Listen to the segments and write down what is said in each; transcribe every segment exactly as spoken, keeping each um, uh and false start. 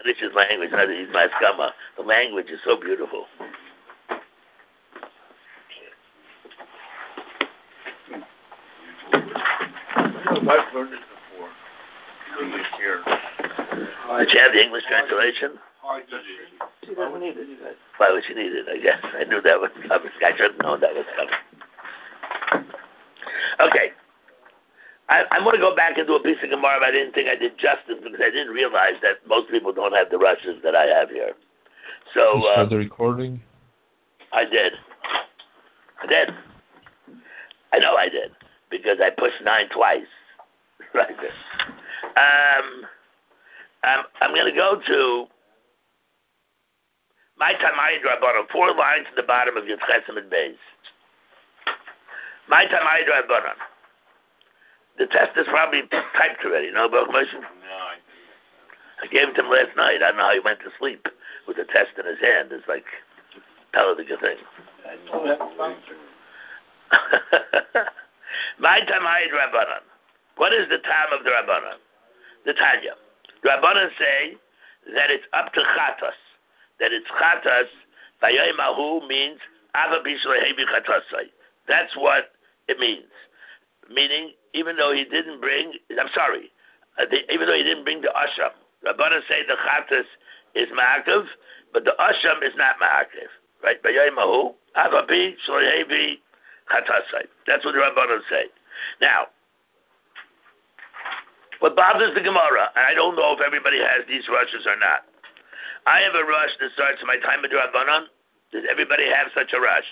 English is language, not is my skama. The language is so beautiful. I've learned it before. English here. Did you have the English translation? She doesn't need it. Why would she need it? I guess I knew that was coming. I should have known that was coming. Okay. I, I'm going to go back and do a piece of Gemara, but I didn't think I did justice because I didn't realize that most people don't have the rushes that I have here. So, you start uh, the recording? I did. I did. I know I did because I pushed nine twice. Right there. Um, um, I'm going to go to my Tamai Drabanan, four lines at the bottom of your Chesim and Beis. My Tamai Drabanan. The test is probably typed already, no, Baruch Moshe? No, I I gave it to him last night. I don't know how he went to sleep with the test in his hand. It's like, tell it a good thing. My Tamai Drabanan. What is the time of the Rabbanan? The Tanya. The Rabbanan say that it's up to Chatas. That it's Chatas, Vayayim Ahu means Ava Bishlehevi Chatasai. That's what it means. Meaning, even though he didn't bring, I'm sorry, uh, the, even though he didn't bring the Asham, the Rabbanan say the Chatas is Ma'akiv, but the Asham is not Ma'akiv. Right? Vayayim Ahu, Ava Bishlehevi Chatasai. That's what the Rabbanan say. Now, what bothers the Gemara, and I don't know if everybody has these rushes or not. I have a rush that starts my time of Rabbanan. Does everybody have such a rush?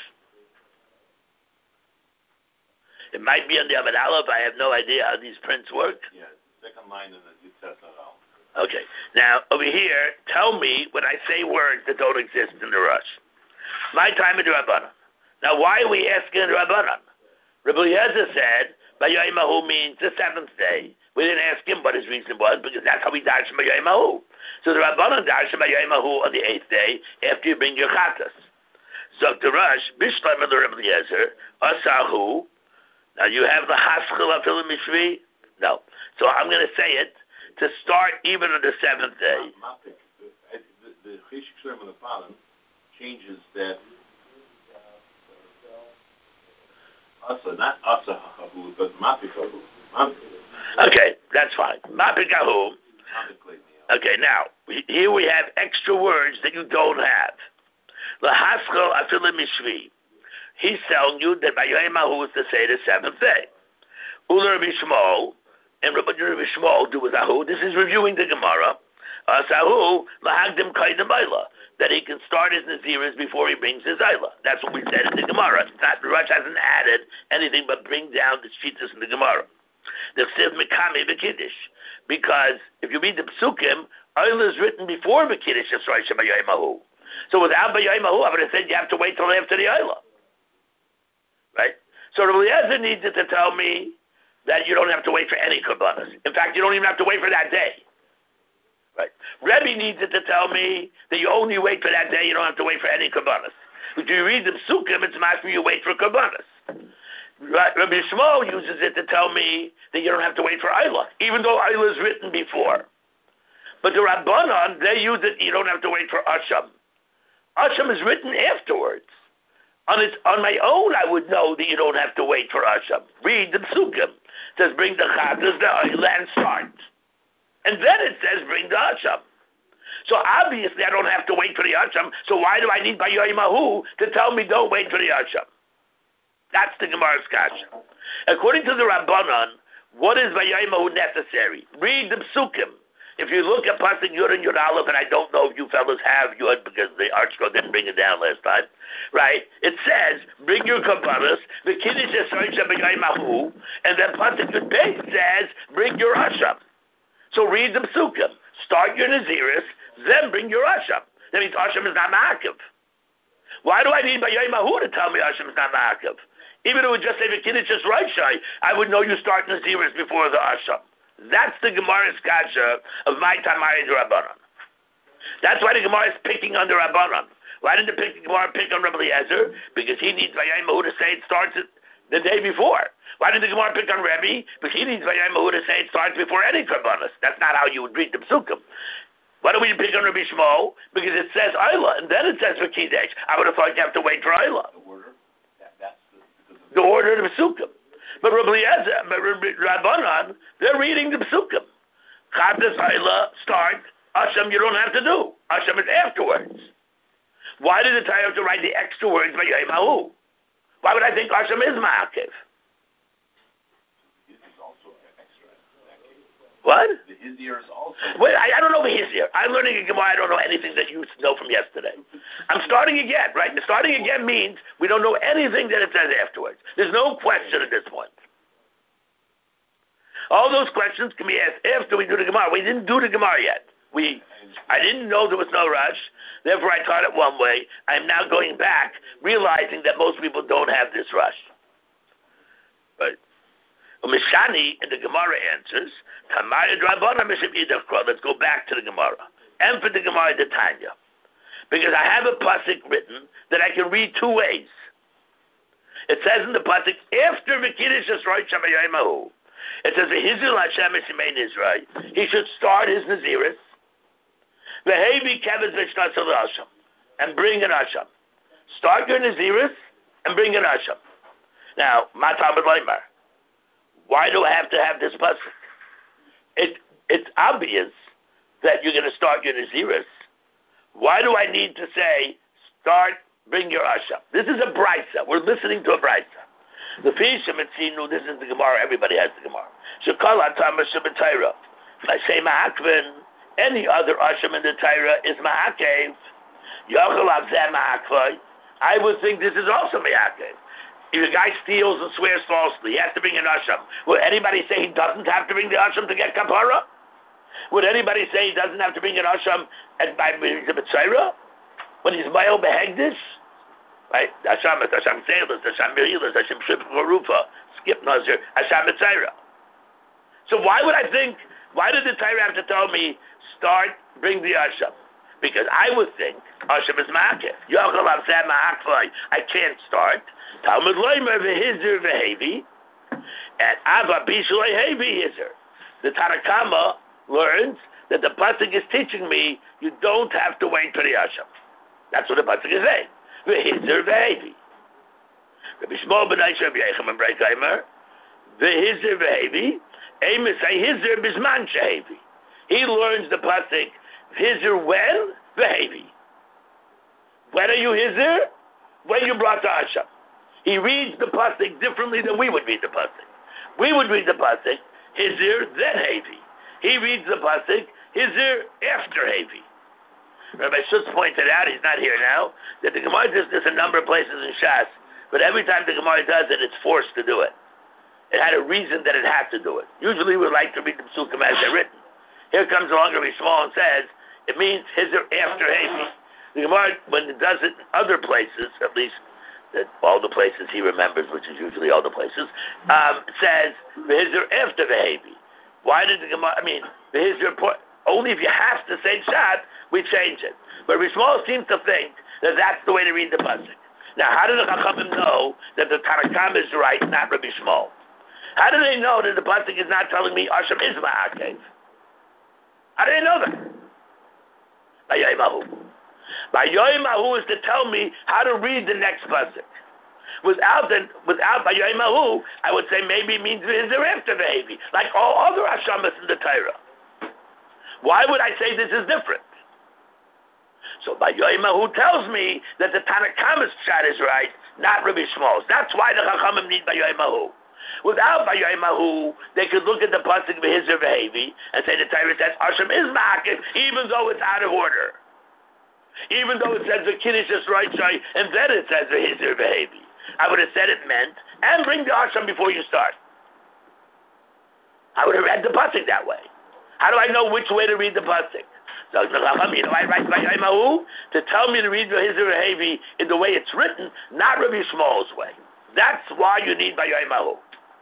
It might be on the Amud Aleph. I have no idea how these prints work. Yeah, second line in the Yitzhak Aral. Okay. Now, over here, tell me when I say words that don't exist in the rush. My time of Rabbanan. Now, why are we asking Rabbanan? Rabbi Eliezer said, Bayoimahu means the seventh day. We didn't ask him what his reason was because that's how we darshan Bayoimahu. So the Rabbanan darshan Bayoimahu on the eighth day after you bring your chatas. So the rush, Bishlam of the Rabbi Eliezer, Asahu. Now you have the Haskell of Mishri? No. So I'm going to say it to start even on the seventh day. The Cheshik Shem of the Palan changes that. Asa, not Asahu, but Mapikahu. Okay, that's fine. Mapikahu. Okay, now, here we have extra words that you don't have. L'haskell afilim mishvi. He's telling you that Bayoimahu is to say the seventh day. Ula Rabbi Shmuel, and Rabbi Shmuel do with Ahu. This is reviewing the Gemara. Asahu lahagdim kaidem ayla. That he can start his Naziris before he brings his Ayla. That's what we said in the Gemara. It's not, the Rush hasn't added anything but bring down the Shitas in the Gemara. The Chsiv Mekame B'Kiddush. Because if you read the Psukim, Ayla is written before B'Kiddush Yisrael Bayoimahu. So without Bayoimahu, I would have said you have to wait till after the Ayla. Right? So Rabbi Eliezer needed to tell me that you don't have to wait for any Kabbalas. In fact, you don't even have to wait for that day. Right. Rebbe needed to tell me that you only wait for that day, you don't have to wait for any Kabbalas. If you read the Psukim, it's for you wait for Kabbalas. Right. Rabbi Shmuel uses it to tell me that you don't have to wait for Ayla, even though Ayla is written before. But the Rabbanon, they use it, you don't have to wait for Asham. Asham is written afterwards. On its, on my own, I would know that you don't have to wait for Asham. Read the Psukim. It says bring the Chatas, the Ayla, and start. And then it says, bring the Asham. So obviously I don't have to wait for the Asham, so why do I need Bayoimahu to tell me don't wait for the Asham? That's the Gemara's kasha. According to the Rabbanan, what is Bayoimahu necessary? Read the Psukim. If you look at Pasuk Yud and Yud Aleph, and I don't know if you fellas have Yud because the Archko didn't bring it down last time, right? It says, bring your Kabbalas, the Kiddush Yisrael Bayoimahu, and then Pasuk Yud Beit says, bring your Asham. So read the Psukim. Start your Naziris, then bring your Asham. That means Asham is not Ma'akiv. Why do I need Bayoimahu to tell me Asham is not Ma'akiv? Even if it would just say V'Kiddush just right shy, I would know you start Naziris before the Asham. That's the Gemara's kasha of my Tamari Rabbanan. That's why the Gemara is picking on the Rabbanan. Why did the pick, Gemara pick on Rabbi Eliezer? Because he needs Bayoimahu to say it starts it the day before. Why did the Gemara pick on Rebbe? Because he needs Bayoimahu to say it starts before any Karbanas. That's not how you would read the Psukim. Why don't we pick on Rabbi Shmuel? Because it says Ayla, and then it says for Kiddush. I would have thought you have to wait for Ayla. The order? That, that's the, the order of the Pesukim. But Rabbi Eliezer, but Rabbanan, they're reading the Pesukim. Chavdas Ayla, start. Asham, you don't have to do. Asham is afterwards. Why did the Torah have to write the extra words by Yom Hahu? Why would I think Asham is Ma'akev? What? The Hizir is also... Wait, I, I don't know the Hizir. I'm learning a Gemara. I don't know anything that you know from yesterday. I'm starting again, right? Starting again means we don't know anything that it says afterwards. There's no question at this point. All those questions can be asked after we do the Gemara. We didn't do the Gemara yet. We, I didn't know there was no rush. Therefore, I taught it one way. I'm now going back, realizing that most people don't have this rush. But... Mishani in the Gemara answers, let's go back to the Gemara. And for the Gemara, the Tanya. Because I have a pasuk written that I can read two ways. It says in the pasuk, after V'kiddush Yisrael Shamayaymahu, it says, V'hizul Hashem Eshimein Israel, he should start his Naziris, V'hevi Kevez V'shnasel Hashem, and bring an Hashem. Start your Naziris, and bring an Hashem. Now, Matam B'Leimar. Why do I have to have this pasuk? It, it's obvious that you're going to start your Naziris. Why do I need to say, start, bring your Asham? This is a Braisa. We're listening to a Braisa. The Fishim and Sinu, this is the Gemara. Everybody has the Gemara. Shekal Atam Asham and Taira. If I say Ma'akvin, any other Asham in the Taira is Ma'akev. Yachal Avzeh Ma'akvai. I would think this is also Ma'akev. If a guy steals and swears falsely, he has to bring an Asham. Would anybody say he doesn't have to bring the Asham to get Kapara? Would anybody say he doesn't have to bring an Asham and by the B'tzaira? When he's Baal Behegdish? Right? Asham is Asham Tzelis, Asham Mirilas, Asham Shipcharufa, Skip Nazir, Asham B'tzaira. So why would I think, why did the Torah have to tell me, start, bring the Asham? Because I would think Hashem is Ma'akev. Yochel Avzeh Ma'akvai. I can't start. Talmud Leimer v'hizir v'hevi. And Ava Bishloi hevi hizir. The Tanakama learns that the pasuk is teaching me you don't have to wait for the Hashem. That's what the pasuk is saying. V'hizir v'hevi. Rabbi Shmuel ben Aisha Rabbi Yechim and Breikheimer. V'hizir v'hevi. Amos say hizir bisman shehevi. He learns the pasuk. Hizir when? V'hevi. When are you Hizir? When you brought the Hashem. He reads the pasuk differently than we would read the pasuk. We would read the pasuk, Hizir, then Hevi. He reads the pasuk, Hizir, after Hevi. Rabbi Schutz pointed out, he's not here now, that the Gemara does this a number of places in Shas, but every time the Gemara does it, it's forced to do it. It had a reason that it had to do it. Usually we like to read the Psukim as they're written. Here comes along Rabbi Shmuel and says, it means Hizir after Hevi. The Gemara, when it does it in other places, at least that all the places he remembers, which is usually all the places, um, says Hizir after the Hevi. Why did the Gemara, I mean, the Hizir, only if you have to say Shat, we change it. But Rabbi Shmuel seems to think that that's the way to read the pasuk. Now, how did the Chachamim know that the Tanakam is right, not Rabbi Shmuel? How do they know that the pasuk is not telling me Hashem is Ma'akev? How do they know that? By Yoimahu. By Yoimahu is to tell me how to read the next pasuk. Without the, without by Yoimahu, I would say maybe it means Hizir after the Hevi, like all other Hashemas in the Torah. Why would I say this is different? So by Yoimahu tells me that the Tanakhama's shot is right, not Rabbi Shmuel's. That's why the Chachamim need by Yoimahu. Without by Yoimahu, they could look at the pasuk V'hizir v'hevi and say the Torah says Hashem is Ma'akev, even though it's out of order. Even though it says V'kiddush Yisrael Shai, and then it says V'hizir v'hevi. I would have said it meant, and bring the Hashem before you start. I would have read the pasuk that way. How do I know which way to read the pasuk? So, you know, I write by Yoimahu to tell me to read V'hizir v'hevi in the way it's written, not Rabbi Shmuel's way. That's why you need by Yoimahu.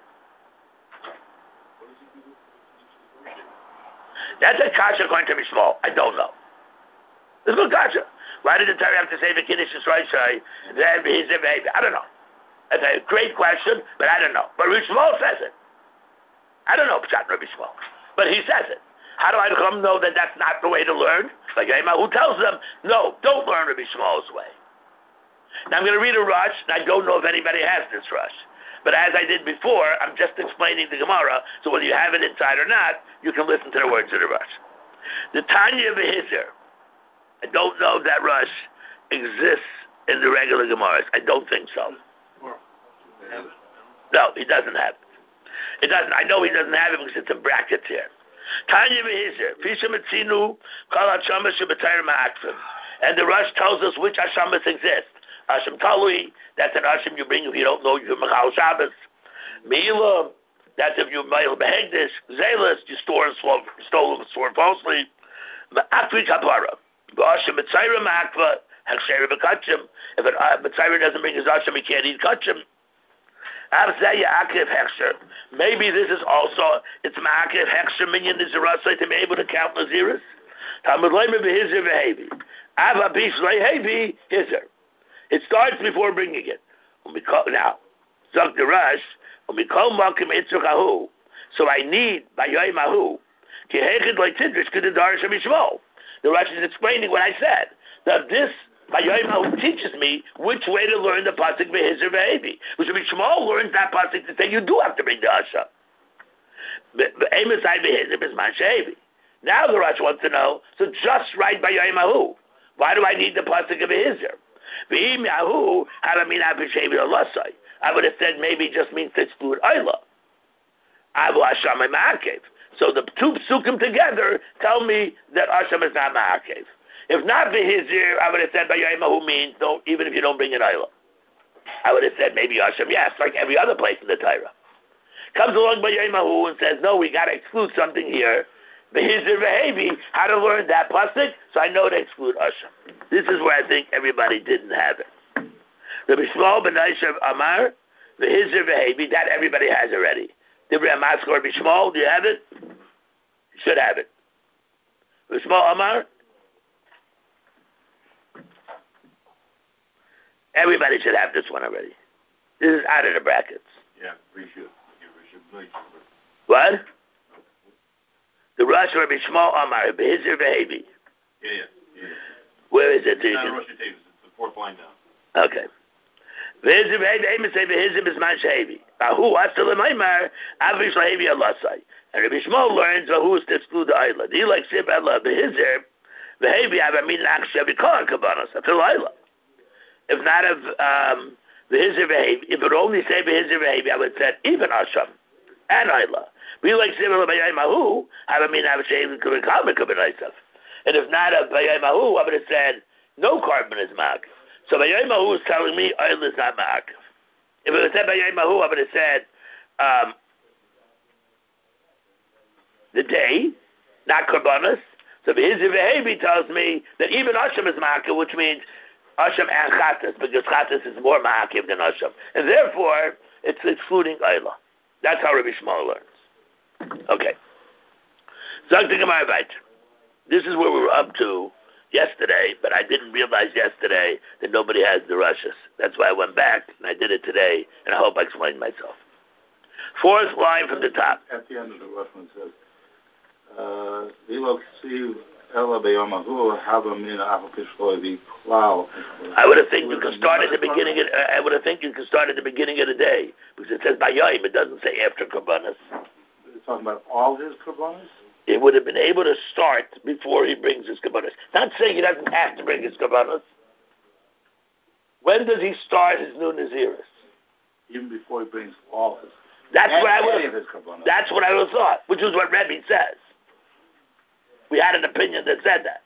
That's a kasha according to Mishmol. I don't know. There's no kasha. Why did the Torah have to say the Kiddush Yisrael Shai? I don't know. That's a great question, but I don't know. But Rabbi Shmuel says it. I don't know Pshat Rabbi Shmuel, but he says it. How do I know that that's not the way to learn? Like who tells them, no, don't learn Rabbi Shmuel's way. Now I'm going to read a Rush, and I don't know if anybody has this Rush. But as I did before, I'm just explaining the Gemara, so whether you have it inside or not, you can listen to the words of the Rush. The Tanya V'Hizir, I don't know if that Rush exists in the regular Gemaras. I don't think so. No, he doesn't have it. It doesn't. I know he doesn't have it because it's in brackets here. Tanya V'Hizir, Fisha Metzinu, Kol HaShamas Sheb'Tayr Ma'akfim. And the Rush tells us which Hashamas exist. Hashem Talui, that's an Hashem you bring if you don't know you're Mechal Shabbos. Meila, that's if you're Meil Behegdish. Zelis, you store and store, stole and store falsely. Ma'akvi Kapara. Hashem Metzayr Ma'akva, Hechsher B'Kachim. If an uh, Metzayr doesn't bring his Hashem, he can't eat Kachim. Maybe this is also, it's Ma'akiv Hechsher Minyan Nizirasai to be able to count Naziris. Talmud Leimer B'Hizir V'Hevi. Ava Bish Le'Hevi Hizir. It starts before bringing it. Now, Zog the Rush, so I need, by Yoy Mahu, the Rush is explaining what I said. That this, by Yoy Mahu, teaches me which way to learn the Pasuk V'Hizir V'Hevi. Which Rabbi Shmuel learns that Pasuk to say you do have to bring the Hashem. Now the Rush wants to know, so just write by Yoy Mahu. Why do I need the Pasuk of V'Hizir? I would have said maybe it just means to exclude Ayla. So the two psukim together tell me that Hashem is not Ma'akev. If not V'Hizir, I would have said Bayoimahu means don't, even if you don't bring an Ayla. I would have said maybe Hashem, yes, like every other place in the Torah. Comes along Bayoimahu and says, no, we got to exclude something here. V'Hizir V'Hevi, how to learn that pasuk, so I know to exclude Hashem. This is where I think everybody didn't have it. Rabbi Shmuel ben Aishav Amar, V'Hizir V'Hevi, that everybody has already. Dibri Amaskor Rabbi Shmuel, do you have it? You should have it. Rabbi Shmuel Amar? Everybody should have this one already. This is out of the brackets. Yeah, we should. What? The Rosh Rabbi Shmuel Amar, V'Hizir V'Hevi. Yeah, yeah, yeah. Where is it? It's not Rosh Hashanah, it's the fourth line down. Okay. V'Hizir V'Hevi, Amos say V'Hizir B'Zman Shehevi. Ahu, Asal L'Maymar, Avish L'Hevi Alasai. And Rabbi Shmuel learns, Ahu is to exclude the Ayla. Do you like Sib Allah? V'Hizir V'Hevi, Avamin Aksha V'Kar Kabbanas, Afil Ayla. If not of um, V'Hizir V'Hevi, if it would only say V'Hizir V'Hevi, I would say even Hashem and Ayla. We like similar by Mahu, have I mean have a shame could be carbon could be nice stuff. And if not a by Mahu, I would have said no carbon is mark. So by Mahu is telling me oil is not mark. If it was said by Mahu, I would have said um, the day, not carbonas. So his Vehevi tells me that even Hashem is mark, which means Hashem and Chatas, because Chatas is more ma'akiv than Hashem. And therefore it's excluding Ayla. That's how Rabbi Shmuel learns. Okay. This is where we were up to yesterday, but I didn't realize yesterday that nobody has the rushes. That's why I went back, and I did it today, and I hope I explained myself. Fourth line from the top. At the end of the rush, it says, uh, I would have think you can start at the beginning. Of, I would have think you can start at the beginning of the day because it says Bayayim. It doesn't say after Karbanas. It's talking about all his Karbanas. It would have been able to start before he brings his Karbanas. Not saying he doesn't have to bring his Karbanas. When does he start his new Naziris? Even before he brings all his. That's what I would. That's what I would have thought, which is what Rebbe says. We had an opinion that said that.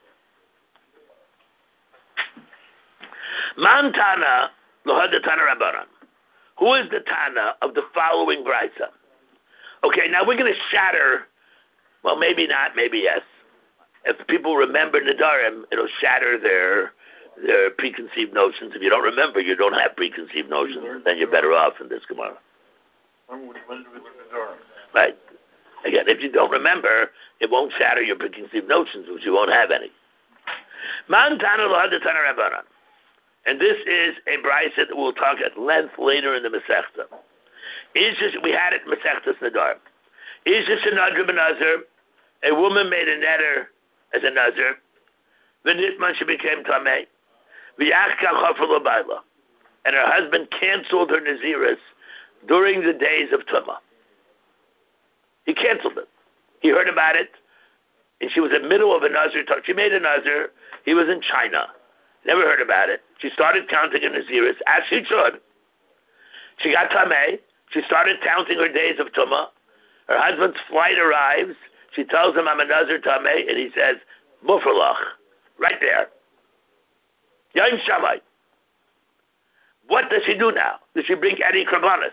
Man Tana, Lohad Tana Rabbanan. Who is the Tana of the following Brisa? Okay, now we're going to shatter, well, maybe not, maybe yes. If people remember Nadarim, it'll shatter their their preconceived notions. If you don't remember, you don't have preconceived notions, then you're better off in this Gemara. When did we learn Nadarim? Right. Again, if you don't remember, it won't shatter your preconceived notions, which you won't have any. Man Tana Lohad Tana Rabbanan. And this is a brisa that we'll talk at length later in the Masechta. We had it in Masechtas Nadar. Isha Shenadra Benazir, a woman made a neder as a nazir, v'nitma, she became tamei, v'yachka chafar l'bayla, and her husband canceled her naziris during the days of tumah. He canceled it. He heard about it, and she was in the middle of a nazir talk. She made a nazir. He was in China. Never heard about it. She started counting her naziris, as she should. She got tamei. She started counting her days of tumah. Her husband's flight arrives. She tells him, I'm a nazir tamei, and he says, mufralach, right there. Yom Shabbat. What does she do now? Does she bring any korbanos?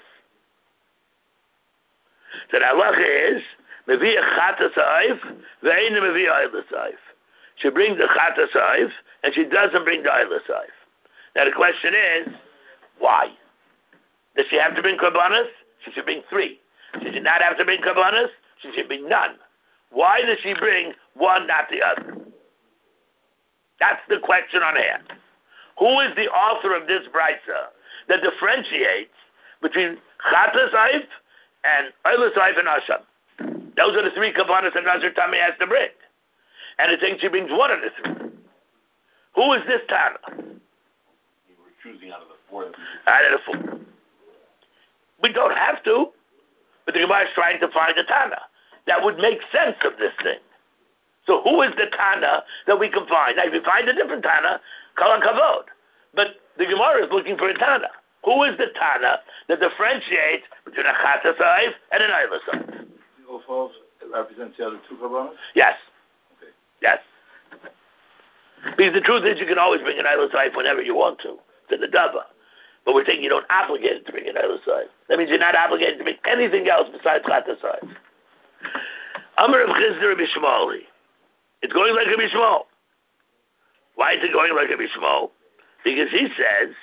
So the halacha is, mevi chatas ha'oif, ve'eina mevi oilas ha'oif. She brings the chatas ha'oif, and she doesn't bring the oilas ha'oif. Now the question is, why? Does she have to bring korbanos? She should bring three. She should not have to bring korbanos? She should bring none. Why does she bring one, not the other? That's the question on hand. Who is the author of this brisa that differentiates between chatas ha'oif and oilas ha'oif and asham? Those are the three korbanos that Nazir Tamei has to bring. And it thinks she brings one of the three. Who is this Tana? You were choosing out of the four. Out of the four. We don't have to, but the Gemara is trying to find a Tana that would make sense of this thing. So who is the Tana that we can find? Now, if you find a different Tana, kol kavod. But the Gemara is looking for a Tana. Who is the Tana that differentiates between a chatas ha'oif and an oilas ha'oif? Also represents the other two korbanos? Yes. Okay. Yes. Because the truth is you can always bring an oilas ha'oif whenever you want to, to the dava. But we're saying you don't obligate to bring an oilas ha'oif. That means you're not obligated to bring anything else besides chatas ha'oif. Amar Rav Chisda Rabbi Shmuel. It's going like Rabbi Shmuel. Why is it going like Rabbi Shmuel? Because he says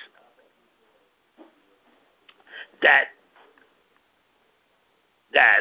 that that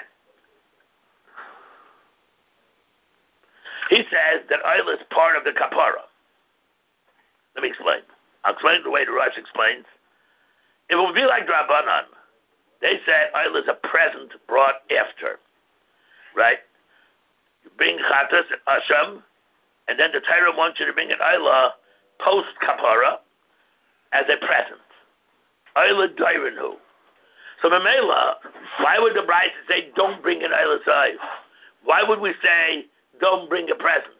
he says that oil is part of the kapara. Let me explain. I'll explain the way the Rush explains. It would be like Drabanan. They said oil is a present brought after. Right? You bring chatas and asham, and then the Torah wants you to bring an oila post kapara as a present. Oila dairinu. So Mamela, why would the bride say don't bring an oila ha'oif? Why would we say don't bring a present?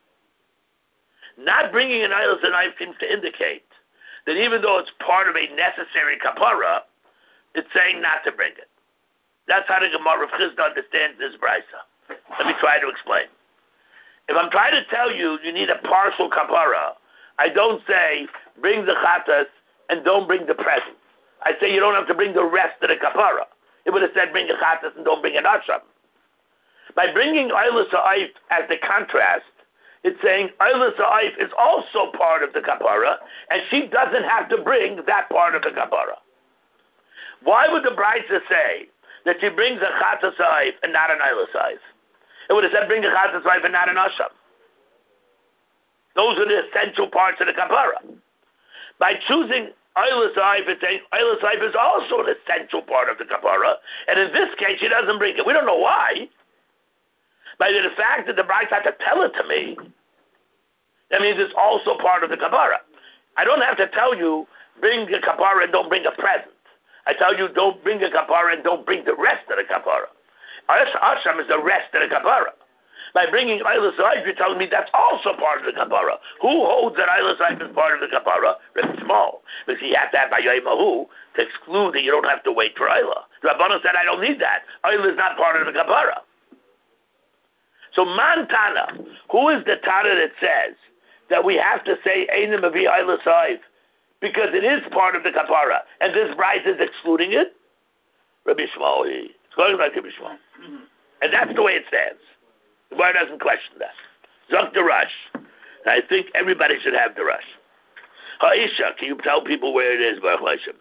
Not bringing an oila ha'oif seems to indicate that even though it's part of a necessary kapara, it's saying not to bring it. That's how the Gemara of Chisda understands this brisa. Let me try to explain. If I'm trying to tell you you need a partial kapara, I don't say bring the chatas and don't bring the present. I say you don't have to bring the rest of the kapara. It would have said bring a chatas and don't bring an asham. By bringing oilas ha'oif as the contrast, it's saying oilas ha'oif is also part of the kapara, and she doesn't have to bring that part of the kapara. Why would the brisa say that she brings a chatas ha'oif and not an oilas ha'oif? It would have said bring a chatas ha'oif and not an asham. Those are the essential parts of the kapara. By choosing oilas ha'oif, it's saying oilas ha'oif is also an essential part of the kapara, and in this case she doesn't bring it. We don't know why. By the fact that the bride had to tell it to me, that means it's also part of the kapara. I don't have to tell you bring a kapara and don't bring a present. I tell you don't bring a kapara and don't bring the rest of the kapara. Asham is the rest of the kapara. By bringing oilas ha'oif, you're telling me that's also part of the kapara. Who holds that oilas ha'oif is part of the kapara? Rabbi Shmuel. Because he had that by Yoimahu to exclude that you don't have to wait for oila. The Rabbanan said, I don't need that. Oila is not part of the kapara. So man Tana, who is the Tana that says that we have to say Einim Avi oilas ha'oif because it is part of the kapara, and this bride is excluding it? Rabbi Shmuel. It's going like Rabbi Shmuel. And that's the way it stands. The Gemara doesn't question that. Zok the Rush. And I think everybody should have the Rush. Ha'isha, can you tell people where it is, Baruch Hashem?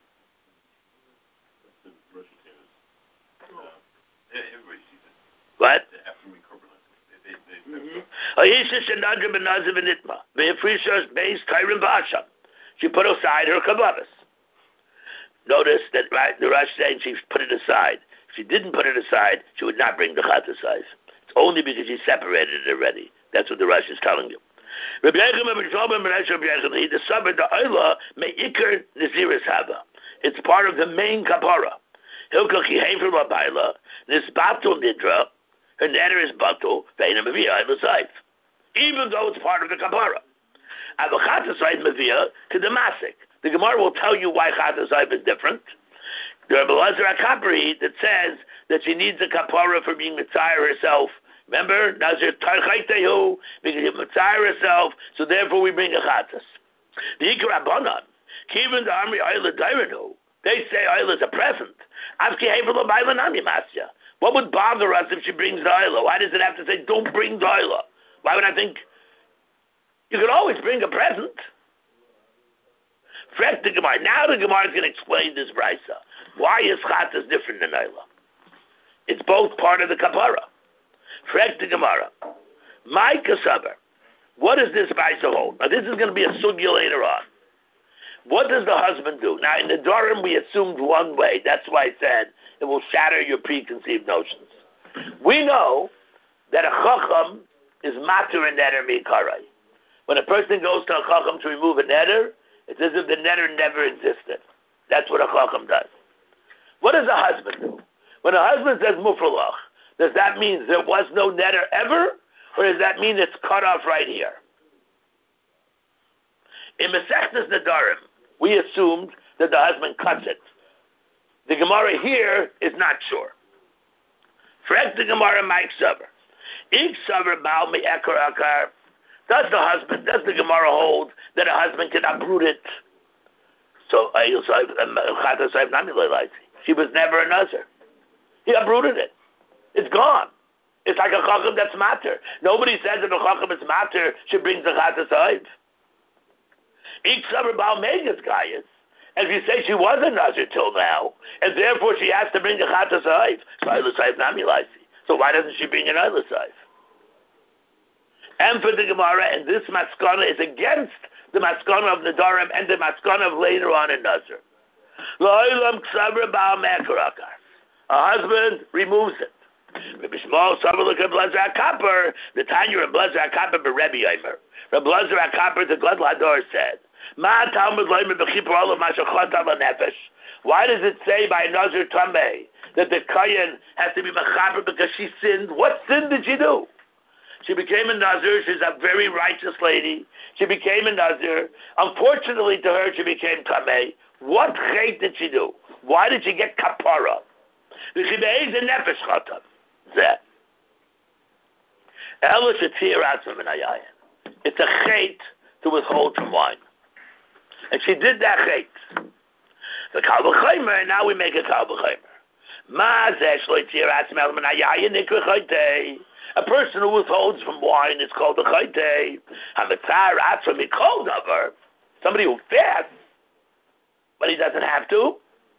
What? Ha'isha shenadra b'naziv v'nitma. Ve'efrishas beis kairim v'asham. She put aside her kabbalas. Notice that right, the Rush saying she put it aside. If she didn't put it aside, she would not bring the chatas ha'oif. It's only because you separated it already. That's what the Rush is telling you. Rabbi Yechim Rabbi Shlomo ben Rabbi Yechim, he discovered the Oila me'ikar Naziris Haba. It's part of the main kapara. Hilkach Yehefer Labaila, Nisbatul Nidra, her netter is Batul, Veina Mavia, Ilasayf. Even though it's part of the kapara. Avachatasayf Mavia, Kedamasik. The Gemara will tell you why Chatasayf is different. There are Belazar HaKapri that says that she needs a kapara for being Mitzayir herself. Remember, Nazir Tarchaitehu, because she Mitzayir herself, so therefore we bring a Chatas. The Ikar Abanan, Kivin the Army Oila Dairanu, they say Oila is a present. Afki Hevel Baila Nami Masya. What would bother us if she brings the Oila? Why does it have to say, don't bring the Oila? Why would I think? You could always bring a present. Frek the Gemara. Now the Gemara is going to explain this brisa. Why is Chatas different than Oila? It's both part of the kapara. Frek the Gemara. My kasaber. What does this brisa hold? Now this is going to be a sugya later on. What does the husband do? Now in the Dorim we assumed one way. That's why I said it will shatter your preconceived notions. We know that a chacham is matur in neder mi'ikarai. When a person goes to a chacham to remove a neder, it's as if the neder never existed. That's what a chacham does. What does a husband do? When a husband says mufralach, does that mean there was no neder ever? Or does that mean it's cut off right here? In Masechtas Nedarim, we assumed that the husband cuts it. The Gemara here is not sure. Frek the Gemara Mike Saber. Ich Saber Baal Mi Ekar Akar. Does the husband, does the Gemara hold that a husband can uproot it? So, she was never a nazir. He uprooted it. It's gone. It's like a chacham that's matter. Nobody says if a chacham is matter, she brings the chatas ha'ayv. Each summer Baal Megas guy is. And if you say she was a nazir till now, and therefore she has to bring the chatas ha'ayv, so Eilis ha'ayv nami laisi. So why doesn't she bring an Eilis ha'ayv? And for the Gemara, and this maskana is against the maskana of Nedarim and the maskana of later on in Nazir. Lo'ilam ksabra Baal Mekarakar. A husband removes it. Rabbi Shmuel Samaluk and Blazer HaKapper, the Tanya and Blazer HaKapper by Rebbe Yomer. Rabbi Blazer HaKapper, the God Lador said, Ma Talmud Loimer B'chipur Olav Mashachot Al Nefesh. Why does it say by Nazir Tameh that the Kayan has to be Mechaper because she sinned? What sin did she do? She became a Nazir. She's a very righteous lady. She became a Nazir. Unfortunately to her, she became Tameh. What chait did she do? Why did she get kapara? It's a chait to withhold from wine. And she did that chait. The kal v'chaymer, now we make a kal v'chaymer. A person who withholds from wine is called a chayte. Somebody who fasts, but he doesn't have to.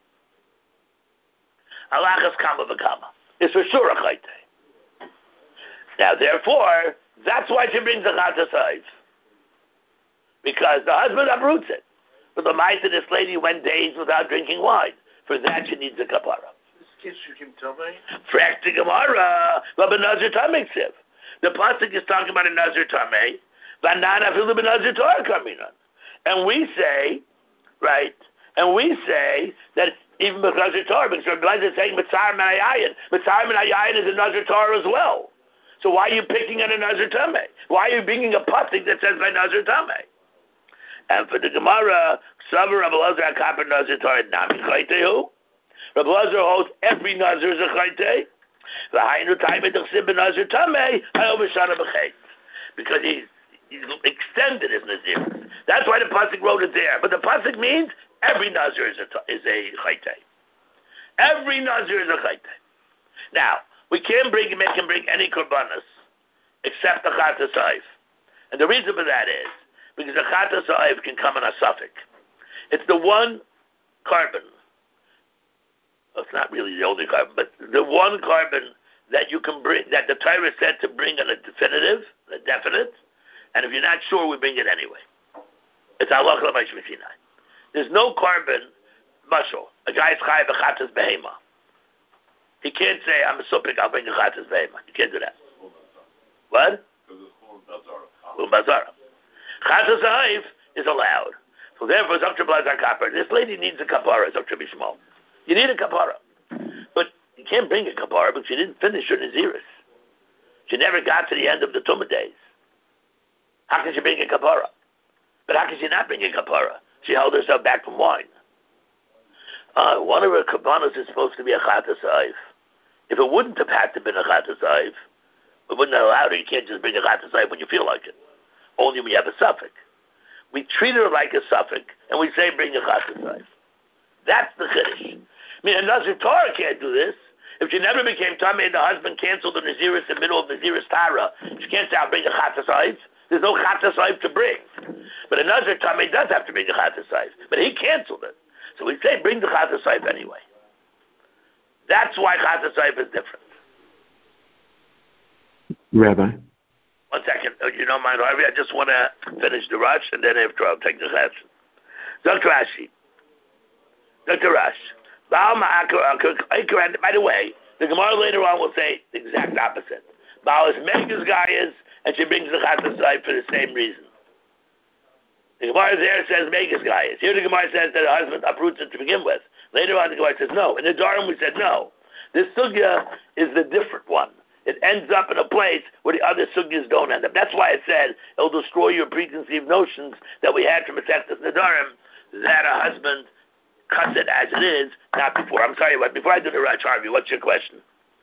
Alachas kama v'kama. It's for sure a chayte. Now, therefore, that's why she brings a chatas ha'ayv. Because the husband uproots it. But the might of this lady went days without drinking wine. For that, she needs a kapara. Frek the Gemara, but Nazir Tamei Ksiv. The pasuk is talking about a Nazir Tamei, Vanana Filu Nazir Torah Kaminan. And we say, right, and we say that even with Nazir Torah, because Rabbi is saying Mitzar Menayayin. Mitzar Menayayin is a Nazir Torah as well. So why are you picking on a Nazir Tamei? Why are you bringing a pasuk that says by Nazir Tamei? And for the Gemara, Savar Rabbi Lazar HaKapper Nazir Torah Nami Chaytehu. Rabbi Lazar holds every Nazir is a chayte. Because he, he extended his Nazir. That's why the pasuk wrote it there. But the pasuk means every Nazir is a, is a chayte. Every Nazir is a chayte. Now, we can't bring, we can bring any korbanos except the chatas ha'ayv. And the reason for that is because the chatas ha'ayv can come in a suffix. It's the one carbon. It's not really the only carbon, but the one carbon that you can bring, that the Torah said to bring on a definitive, a definite, and if you're not sure, we bring it anyway. It's halach l'maish v'sinai. There's no carbon, mushal. A guy's chayav b'chatas behema. He can't say, I'm a supik, I'll bring a chatas behema. You can't do that. What? Because it's Chum Bazara. Chum Bazara. Chatas Ha'if is allowed. So therefore, Zaktra Blazar Kapara. This lady needs a kapara, Zaktra Bishmal. You need a kapara. But you can't bring a kapara because she didn't finish her Naziris. She never got to the end of the Tumah days. How can she bring a kapara? But how can she not bring a kapara? She held herself back from wine. Uh, one of her kabanos is supposed to be a chatas ha'if. If it wouldn't have had to be a chatas ha'if, we wouldn't have allowed her. You can't just bring a chatas ha'if when you feel like it. Only when you have a suffix. We treat her like a suffix, and we say bring a chatas ha'if. That's the chiddush. I mean, a Nazir Torah can't do this. If she never became Tameh and the husband canceled the Naziris in the middle of Naziris Tara, she can't say I'll bring a chatas ha'if. There's no chatas ha'if to bring. But a Nazir Tameh does have to bring a chatas ha'if. But he canceled it. So we say bring the chatas ha'if anyway. That's why chatas ha'if is different. Rabbi? One second. Oh, you don't mind, Harvey? I just want to finish the rush, and then after I'll take the question. Doctor Rashi. Doctor Rash. By the way, the Gemara later on will say the exact opposite. Baal is Megas guy is, and she brings the chatas ha'if for the same reason. The Gemara there says Megas guy is. Here the Gemara says that her husband uproots it to begin with. Later on the Gemara says no. In the Dharam we said no. This sugya is the different one. It ends up in a place where the other sugyas don't end up. That's why it said it'll destroy your preconceived notions that we had from Masechtas Nedarim that a husband cuts it as it is, not before. I'm sorry, but before I do the Raj Harvey, what's your question?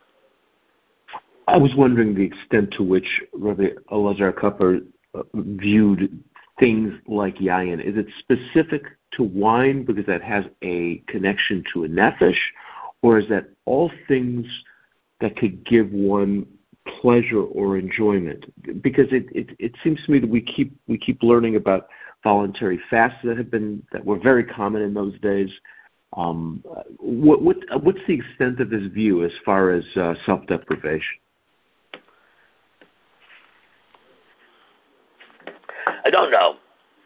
I was wondering the extent to which Rabbi Elazar Kapar uh, viewed things like yayin. Is it specific to wine because that has a connection to a nefesh, or is that all things that could give one pleasure or enjoyment? Because it, it, it seems to me that we keep we keep learning about voluntary fasts that have been that were very common in those days. Um, what, what what's the extent of this view as far as uh, self-deprivation? I don't know.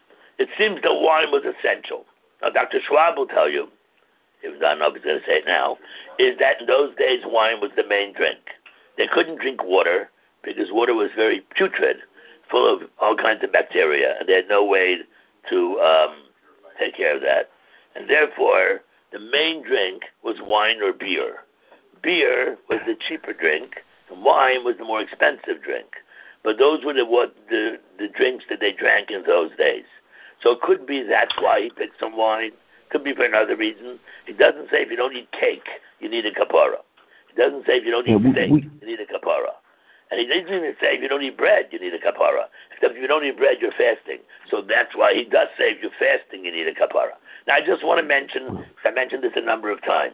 It seems that wine was essential. Now, Doctor Schwab will tell you, even though I don't know if he's going to say it now, is that in those days wine was the main drink. They couldn't drink water because water was very putrid, full of all kinds of bacteria, and they had no way to um, take care of that. And therefore, the main drink was wine or beer. Beer was the cheaper drink, and wine was the more expensive drink. But those were the what the, the drinks that they drank in those days. So it could be that's why he picked some wine. Could be for another reason. He doesn't say if you don't eat cake, you need a kapara. He doesn't say if you don't eat yeah, steak, we, you need a kapara. And he doesn't even say if you don't eat bread, you need a kapara. Except if you don't eat bread, you're fasting. So that's why he does say if you're fasting, you need a kapara. Now I just want to mention, I mentioned this a number of times,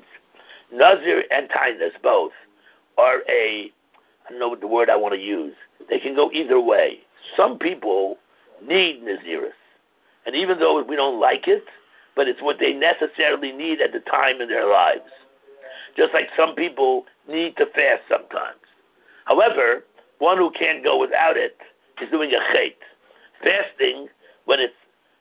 Nazir and Tainus both are a, I don't know what the word I want to use. They can go either way. Some people need Naziris. And even though we don't like it, but it's what they necessarily need at the time in their lives. Just like some people need to fast sometimes. However, one who can't go without it is doing a chait. Fasting, when it's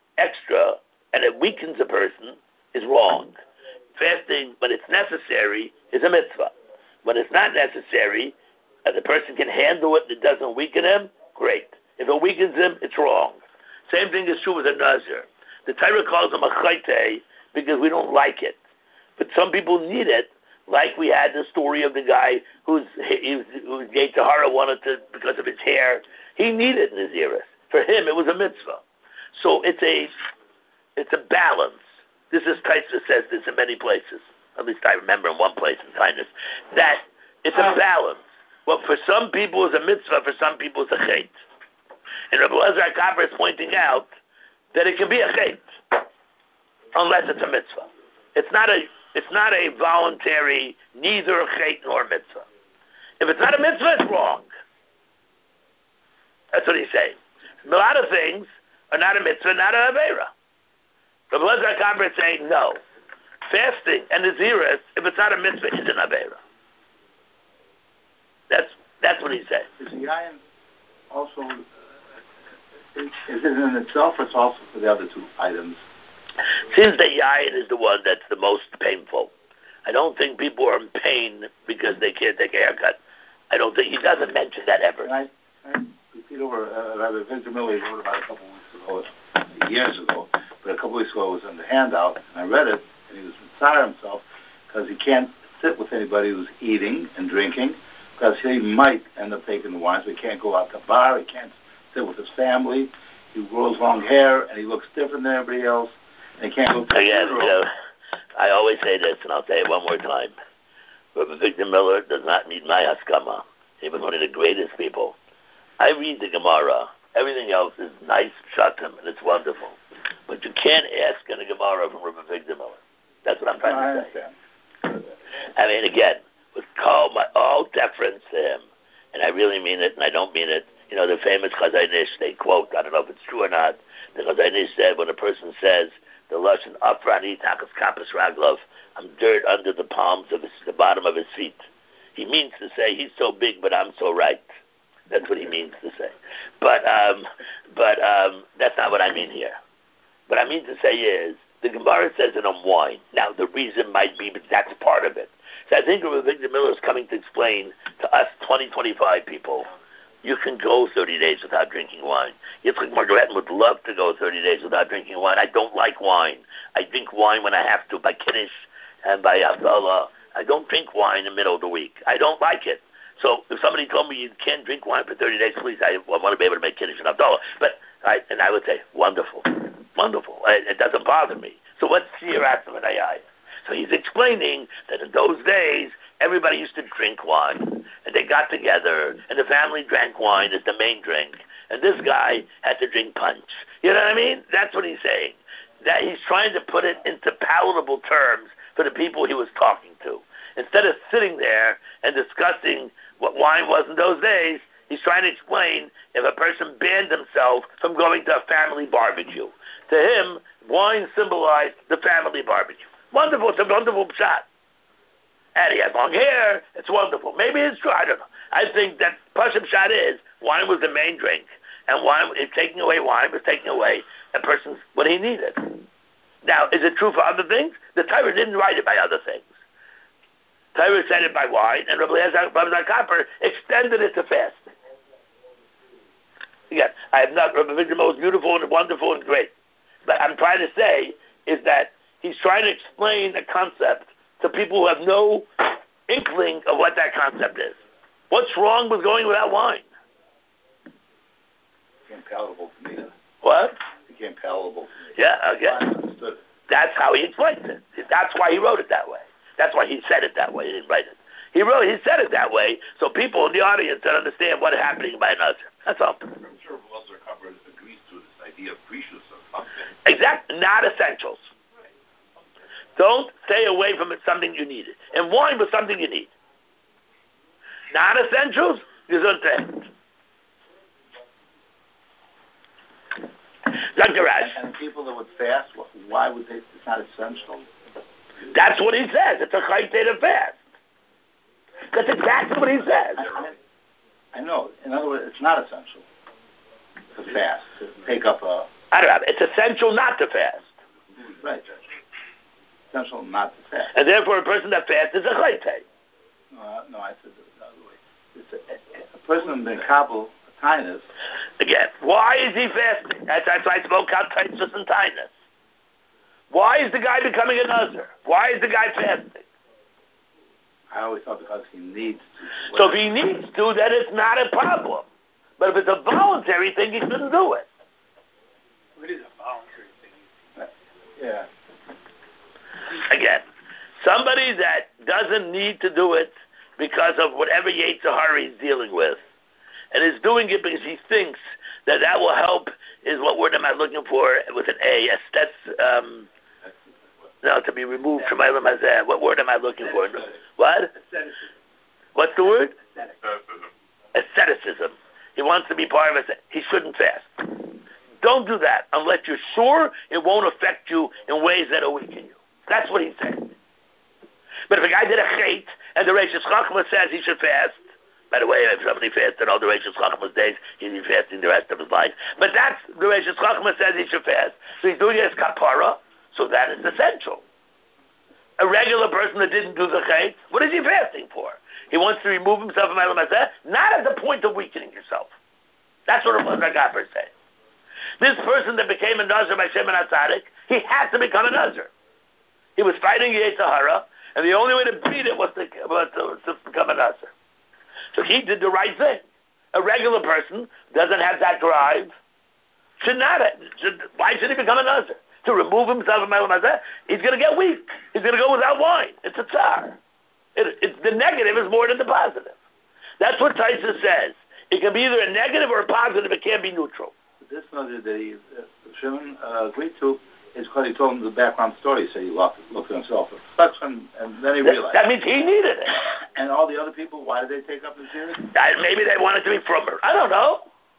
extra and it weakens a person, is wrong. Fasting, when it's necessary, is a mitzvah. When it's not necessary, and the person can handle it and it doesn't weaken him, great. If it weakens him, it's wrong. Same thing is true with a nazir. The Torah calls him a chayte because we don't like it. But some people need it, like we had the story of the guy whose whose Yetzer Hara wanted to, because of his hair, he needed Naziris. For him, it was a mitzvah. So it's a it's a balance. This is Taisa says this in many places. At least I remember in one place in Tainus. That it's a balance. Well, for some people it's a mitzvah, for some people it's a chait. And Rabbi Elazar Kapar is pointing out that it can be a chait, unless it's a mitzvah. It's not a it's not a voluntary, neither a chait nor a mitzvah. If it's not a mitzvah, it's wrong. That's what he's saying. A lot of things are not a mitzvah, not an aveira. Rabbi Elazar Kapar is saying no. Fasting and Naziris, if it's not a mitzvah, is an aveira. That's that's what he's saying. Is the yayin also, uh, is, is it in itself, or it's also for the other two items? Since the yayin is the one that's the most painful, I don't think people are in pain because they can't take a haircut. I don't think, he doesn't mention that ever. Right. I repeat over, uh, Rabbi Victor Miller wrote about a couple of weeks ago, years ago, but a couple of weeks ago it was in the handout, and I read it, and he was beside himself because he can't sit with anybody who's eating and drinking, because he might end up taking the wine, so he can't go out to the bar, he can't sit with his family, he grows long hair, and he looks different than everybody else, and he can't go to Again, the you know, I always say this, and I'll say it one more time. Rabbi Victor Miller does not need my haskama. He was one of the greatest people. I read the Gemara. Everything else is nice, shatim, and it's wonderful. But you can't ask in a Gemara from Rabbi Victor Miller. That's what I'm trying no, to say. I understand. I mean, again, with all, my, all deference to him, and I really mean it, and I don't mean it. You know, the famous Chazon Ish, they quote, I don't know if it's true or not, the Chazon Ish said, when a person says, the Lashon Afrani Takas Kapas Raglov, I'm dirt under the palms of his, the bottom of his feet. He means to say, he's so big, but I'm so right. That's what he means to say. But um, but um, that's not what I mean here. What I mean to say is, the Gemara says it on wine. Now, the reason might be, but that's part of it. So I think Rabbi Victor Miller is coming to explain to us twenty, twenty-five people, you can go thirty days without drinking wine. Yitzchak Margaretin would love to go thirty days without drinking wine. I don't like wine. I drink wine when I have to, by Kiddush and by Havdalah. I don't drink wine in the middle of the week. I don't like it. So if somebody told me you can't drink wine for thirty days, please, I want to be able to make Kiddush and Havdalah. But, I, and I would say, wonderful, wonderful. It, it doesn't bother me. So what's Shirat Ayai? So he's explaining that in those days, everybody used to drink wine, and they got together, and the family drank wine as the main drink, and this guy had to drink punch. You know what I mean? That's what he's saying. That he's trying to put it into palatable terms for the people he was talking to. Instead of sitting there and discussing what wine was in those days, he's trying to explain if a person banned himself from going to a family barbecue. To him, wine symbolized the family barbecue. Wonderful, it's a wonderful shot. And he has long hair, it's wonderful. Maybe it's true, I don't know. I think that Pashim shot is, wine was the main drink, and wine, if taking away wine was taking away a person's what he needed. Now, is it true for other things? The Torah didn't write it by other things. Torah said it by wine, and Rabbi Eliezer Kapper extended it to fasting. Again, I have not, Rabbi Victor Miller is beautiful and wonderful and great. But I'm trying to say is that he's trying to explain a concept to people who have no inkling of what that concept is. What's wrong with going without wine? It became palatable to me. What? It became palatable to me. Yeah, okay. I understood it. That's how he explains it. That's why he wrote it that way. That's why he said it that way. He didn't write it. He wrote. He said it that way so people in the audience can understand what's happening by another. That's all. I'm sure Eliezer Kapper agrees to this idea of precious or something. Exactly. Not essentials. Don't stay away from it, something you need. And wine was something you need. Not essentials, gesundheit. Zakarash. And the people that would fast, why would they? It's not essential. That's what he says. It's a chayte to fast. That's exactly what he says. I, I know. In other words, it's not essential to fast, to take up a... I don't know. It's essential not to fast. Right. Essential not to fast. And therefore a person that fasts is a chayte. No, no, I said it the other way. It's a, a person in Kabul, a tinus... Again, why is he fasting? That's, that's why I spoke out tightness and tinus. Why is the guy becoming a nazir? Why is the guy fasting? I always thought because he needs to. So if he needs to, then it's not a problem. But if it's a voluntary thing, he shouldn't do it. It is a voluntary thing. Yeah. Again, somebody that doesn't need to do it because of whatever Yetzer Hara he's dealing with, and is doing it because he thinks that that will help, is what word am I looking for with an A? Aesthets, um, no, to be removed from Eilam Hazeh. What word am I looking for? What? What's the word? Asceticism. He wants to be part of it. He shouldn't fast. Don't do that unless you're sure it won't affect you in ways that will weaken you. That's what he's saying. But if a guy did a chait and the Reish Chachma says he should fast, by the way, if somebody fasted all the Reish Chachma's days, he'd be fasting the rest of his life. But that's the Reish Chachma says he should fast. So he's doing it as kapara, so that is essential. A regular person that didn't do the chait, what is he fasting for? He wants to remove himself from Eilam Hazeh, not at the point of weakening yourself. That's what Rabbi Zakapar said. This person that became a Nazir by Shimon HaTzadik, he had to become a Nazir. He was fighting Yetzer Hara, and the only way to beat it was to, was to, to become a Nazir. So he did the right thing. A regular person doesn't have that drive. Should not. Should, why should he become a Nazir? To remove himself from Elam Hazeh? He's going to get weak. He's going to go without wine. It's a tsar. It, it's, the negative is more than the positive. That's what Taisa says. It can be either a negative or a positive. It can't be neutral. This Nazir that he, uh, Shimon uh, agreed to is because he told him the background story, so he looked, looked at himself. And, and then he realized. That, that means he needed it. And all the other people, why did they take up the series? Uh, maybe they wanted to be from her. I don't know.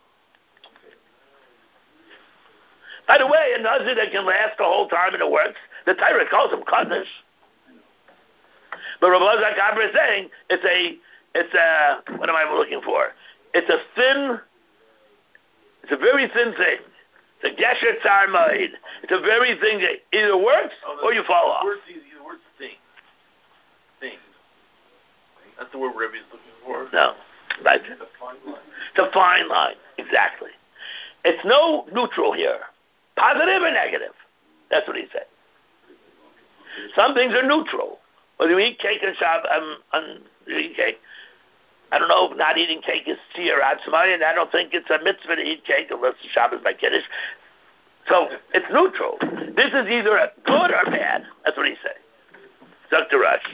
By the way, a Nazir that can last the whole time and it works, the Torah calls him Kaddish. But Rabbi Zakapar is saying it's a, it's a, what am I looking for? It's a thin, it's a very thin thing. It's a Gesher Tzar Ma'id. It's a very thin that either works oh, or you fall off. The word thing. Thing. That's the word Rebbe is looking for? No. Right. It's a fine line. It's a fine line. Exactly. It's no neutral here. Positive or negative. That's what he said. Some things are neutral. Whether you eat cake and shab, um, um, you eat cake. I don't know if not eating cake is tzir atzmai, and I don't think it's a mitzvah to eat cake unless the Shabbos by Kiddush. So it's neutral. This is either a good or bad. That's what he said. Doctor Rush.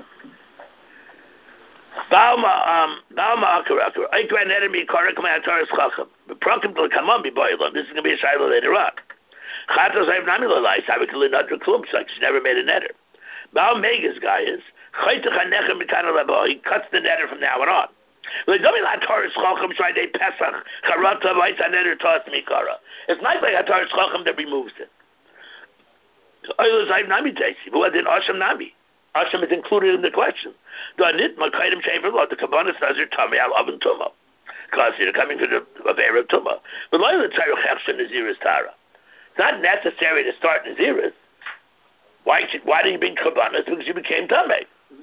Bauma um Bauma Akarakur. Aikran enemy Karak Mataris Chacham. Prokim to come on be boiling. This is gonna be a shiloh later on. Chatos I've namila life, I would kill not clump like she never made a netter. Baum Megas guy is he cuts the netter from now on. It's not like a Taurus Chacham that removes it. So Oilers Nami Taisi, but what did Asham Nami? Asham is included in the question. The Kabbanis Nazir Tami al Oven Tuma. Because you're coming to the Avera Tuma. But Loyal Tzarech Hechshin Naziris Tara. It's not necessary to start Naziris. Why, why did you bring Kabbanis? Because you became Tameh.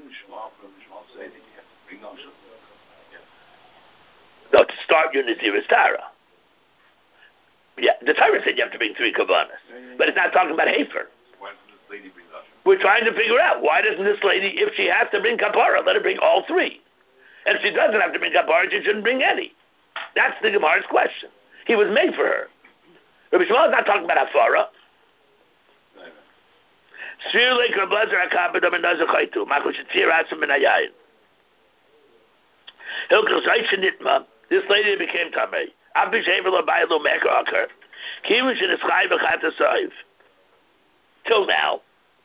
No, to start your Naziris Tara. Yeah, the Torah said you have to bring three Kabbanis. But it's not talking about Hafer. Why doesn't this lady bring Asham? We're trying to figure out, why doesn't this lady, if she has to bring Kapara, let her bring all three. And if she doesn't have to bring Kapara, she shouldn't bring any. That's the Gemara's question. He was made for her. Rabbi Shmuel is not talking about Hafara. This lady became Tamei. Till now.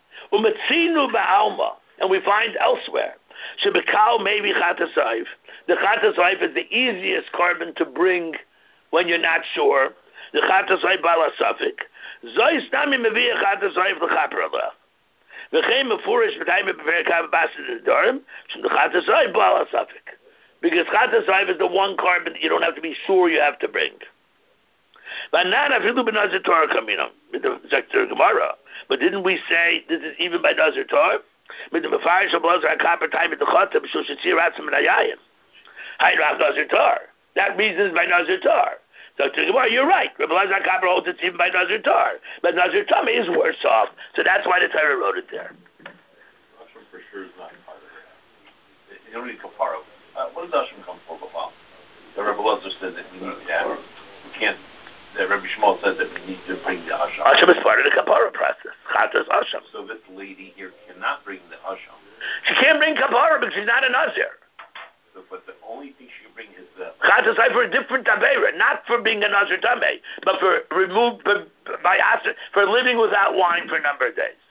And we find elsewhere. Maybe the Chatasayif is the easiest carbon to bring when you're not sure. The Chatasayif Bala Safik. Zois Nami Mevia Chatasayif L'Chaparallah. V'chein Mefurish V'tayim B'Perekav Basid Dorim. The Chatasayif Bala Safik. Because Chatasayif is the one carbon that you don't have to be sure you have to bring. But not Afilu B'Nazir Torah Kamino. With the Zekter Gemara. But didn't we say this is even by Nazir Torah? With the Mefarish of Lazar HaKaper time at the Chotem, so Shetzir Atzim and Ayayim. Hayrach Nazir Torah. That reason is by Nazir Torah. So to Gemara, you're right. Rabbi Lazar HaKaper holds it's even by Nazir Torah. But Nazir Tameh is worse off. So that's why the Torah wrote it there. Asham for sure is not part of it. You don't need Kapara. Uh, what does Asham come for, Bafal? The Rabbi Lazar said that we need to have, we can't, that Rabbi Shmuel said that we need to bring the Asham. Asham is part of the Kapara process. Chatas Asham. So this lady here cannot bring the Asham. She can't bring Kapara because she's not a Nazir. So, but the only thing she can bring is the Chatas for a different Tabeira, not for being a Nazir Tameh, but for remove by, by for living without wine for a number of days.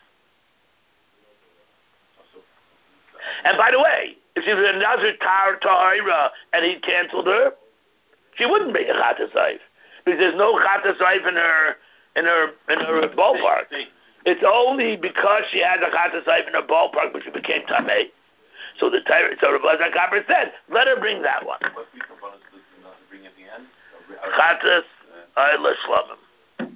And by the way, if she was a Nazir Tar Ta'ira and he canceled her, she wouldn't be a Chatas because there's no Chatas in her in her in her ballpark. It's only because she had a Chatas in her ballpark which she became Tameh. So the Torah, so Rabbi Zakapar said, let her bring that one. What three components does she not bring at the end? Chatas Ayla Shlamim.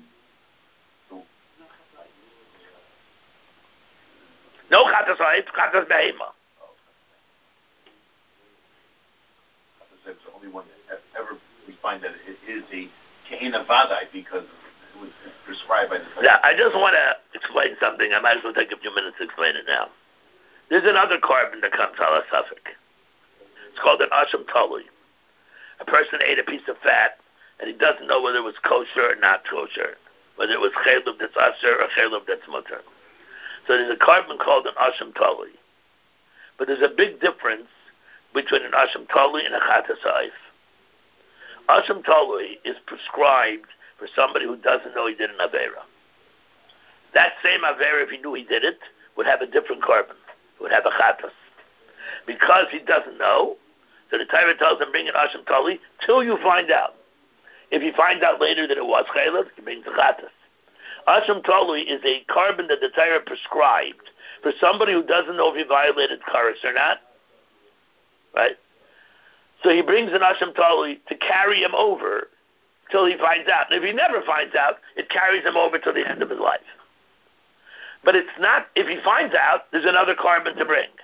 No Chatas Ayla, Chatas Behema. Chatas is the only one that ever find that it is a Ke'ena Vadai because it was prescribed by the Torah. Now, I just want to explain something. I might as well take a few minutes to explain it now. There's another carbon that comes out of suffix. It's called an asham tali. A person ate a piece of fat, and he doesn't know whether it was kosher or not kosher, whether it was chelub that's asher or chelub that's mutter. So there's a carbon called an asham tali. But there's a big difference between an asham tali and a chatasayif. Asham tali is prescribed for somebody who doesn't know he did an avera. That same avera, if he knew he did it, would have a different carbon. It would have a chatas. Because he doesn't know, so the Torah tells him, bring an asham tali till you find out. If you find out later that it was chaylev, he brings the chatas. Asham tali is a carbon that the Torah prescribed for somebody who doesn't know if he violated kares or not. Right? So he brings an asham tali to carry him over till he finds out. And if he never finds out, it carries him over till the end of his life. But it's not, if he finds out, there's another carbon to bring.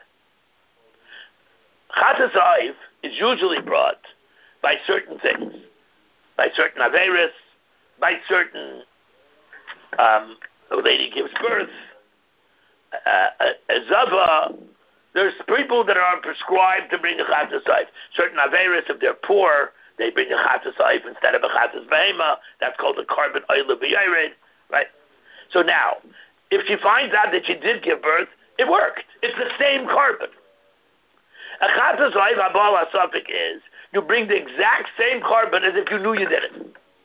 Chatas Ha'if is usually brought by certain things, by certain averis, by certain, um, a lady gives birth, uh, a, a zava. There's people that are prescribed to bring a chatas Ha'if. Certain averis, if they're poor, they bring a chatas Ha'if instead of a chatas behema. That's called a carbon oil v'yared, right? So now, if she finds out that she did give birth, it worked. It's the same carbon. A chatas Ha'if habal asafik is you bring the exact same carbon as if you knew you did it.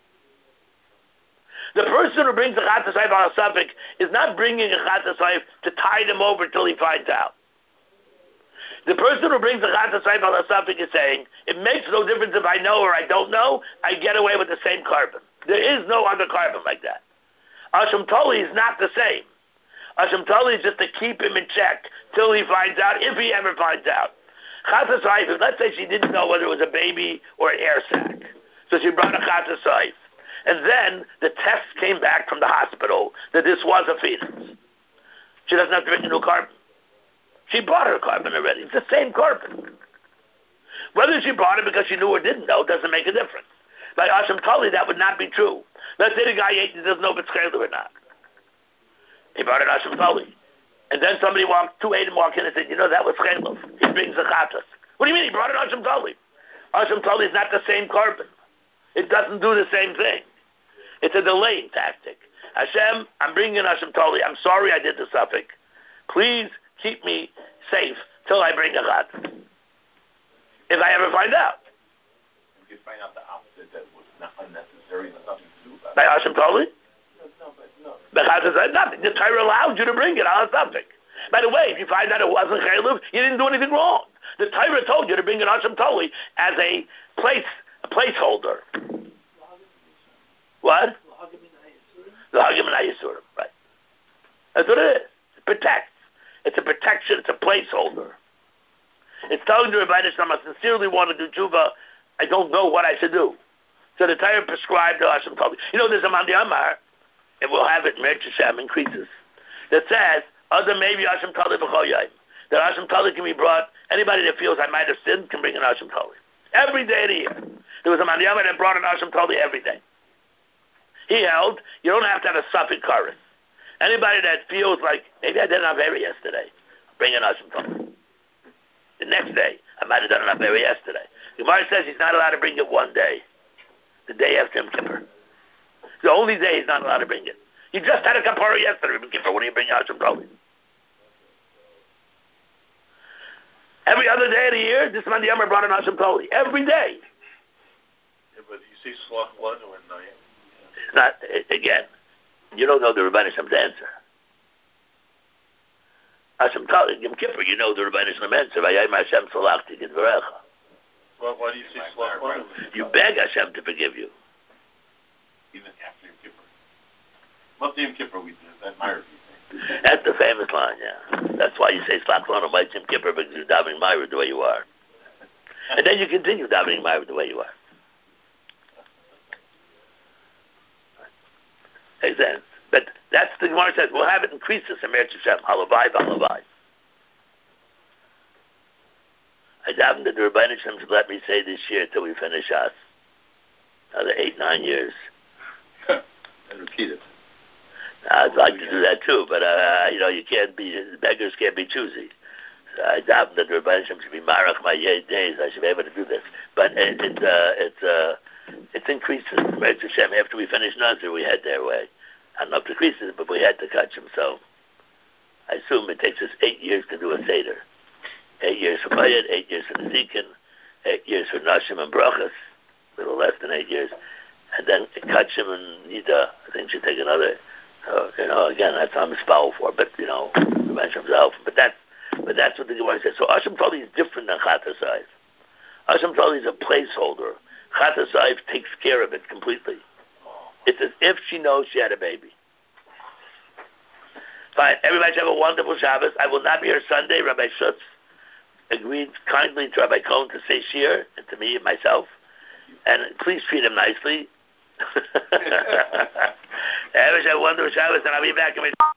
The person who brings a chatas Ha'if habal asafik is not bringing a chatas Ha'if to tide him over till he finds out. The person who brings a chatas Ha'if habal asafik is saying, it makes no difference if I know or I don't know, I get away with the same carbon. There is no other carbon like that. Asham tali is not the same. Asham tali is just to keep him in check till he finds out, if he ever finds out. Chatas Ha'if, let's say she didn't know whether it was a baby or an air sac. So she brought a chatas Ha'if. And then the test came back from the hospital that this was a fetus. She doesn't have to bring a new carbon. She brought her carbon already. It's the same carbon. Whether she brought it because she knew or didn't know doesn't make a difference. By Asham Tali, that would not be true. Let's say the guy ate and doesn't know if it's chaylev or not. He brought it Asham Tali. And then somebody walked, two ate and walked in and said, you know, that was chaylev. He brings the chatas. What do you mean? He brought it Asham Tali. Asham Tali is not the same carbon. It doesn't do the same thing. It's a delaying tactic. Hashem, I'm bringing Asham Tali. I'm sorry I did the suffix. Please keep me safe till I bring a chatas. If I ever find out. You find out the opposite, that was not unnecessary, nothing to do about it. By Asham Tali? No, but no. The chatas said nothing. The Torah allowed you to bring it on a suffix. By the way, if you find out it wasn't chaylev, you didn't do anything wrong. The Torah told you to bring an Asham Tali as a place, a placeholder. What? The Hagim and Ayisurim, right. That's what it is. It protects. It's a protection. It's a placeholder. It's telling the Rebbeinu Shalom, I sincerely want to do tshuva. I don't know what I should do. So the Torah prescribed the Asham Tali. You know, there's a Mandi Amar, and we'll have it, Mer Hashem increases, that says, other maybe Asham Tali b'chol yom. That Asham Tali can be brought, anybody that feels I might have sinned can bring an Asham Tali. Every day of the year. There was a Mandi Amar that brought an Asham Tali every day. He held, you don't have to have a suffix chorus. Anybody that feels like, maybe I did an Avera yesterday, bring an Asham Tali. The next day, I might have done an Avera yesterday. The Gemara says he's not allowed to bring it one day. The day after Yom Kippur. The only day he's not allowed to bring it. You just had a kapara yesterday, Yom Kippur. What do you bring Asham Tali? Every other day of the year, this man the Yamar brought an Asham Tali. Every day. Yeah, but you see Slach one or no? It's not, again, you don't know the Rebbeinu Shem's answer. Asham Tali, Yom Kippur, you know the Rebbeinu Shem answer. Vayayim Hashem salachti gidvarecha. Well, why do you say Slach one? You beg Hashem to forgive you. Even after Yom Kippur. What Yom Kippur we do? That Myra thing. That's the famous line, yeah. That's why you say Slach one or Yom Kippur, because you're davening Myra the way you are. And then you continue davening Myra the way you are. Makes sense. But that's the Gemara says, we'll have it increase this in Meretz Hashem. Halavai, halavai. I davened that the Rebbeinu Shem should let me say this year till we finish us. Another eight, nine years. And repeat it. I'd like to do that too, but uh, you know, you can't be beggars can't be choosy. So I doubt that the Rebbeinu should be marach my days. I should be able to do this, but it, it uh, it's uh, it's increases. Right, Hashem. After we finished Nazir, we had their way. I don't know if it decreases, but we had to catch him. So I assume it takes us eight years to do a seder. Eight years for Bayit, eight years for the Zikin, eight years for Nashim and Brachas, a little less than eight years, and then Kachim and Nida. I think should take another. So, you know, again, that's I'm spell for, but you know, mention himself. But that's but that's what the Gemara says. So Asham Tali is different than Chatasayv. Asham Tali is a placeholder. Chatasayv takes care of it completely. It's as if she knows she had a baby. Fine. Everybody should have a wonderful Shabbos. I will not be here Sunday. Rabbi Schutz agreed kindly to Rabbi Cohen to say shir, and to me and myself. And please treat him nicely. Everybody should have a wonderful Shabbos, and I'll be back in my